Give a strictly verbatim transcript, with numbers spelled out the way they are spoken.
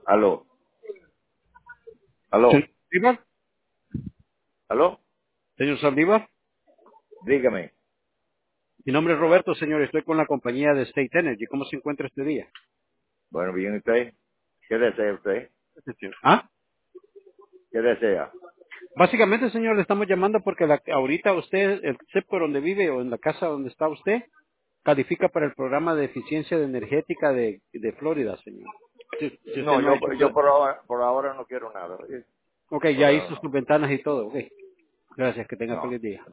Aló, aló, Señor Saldívar, aló, señor Saldívar, dígame. mi nombre es Roberto, señor, estoy con la compañía de State Energy. ¿Cómo se encuentra este día? Bueno, bien usted. ¿Qué desea usted? Señor. Ah, ¿Qué desea? básicamente, señor, le estamos llamando porque la- ahorita usted, el C E P por donde vive o en la casa donde está usted, califica para el programa de eficiencia de energética de, de Florida, señor. Si, si usted No, no ha yo, hecho... yo por ahora, por ahora no quiero nada. ¿Oye? Ok, Por ya ahora hizo no. sus ventanas y todo. Ok, gracias, que tenga No. feliz día.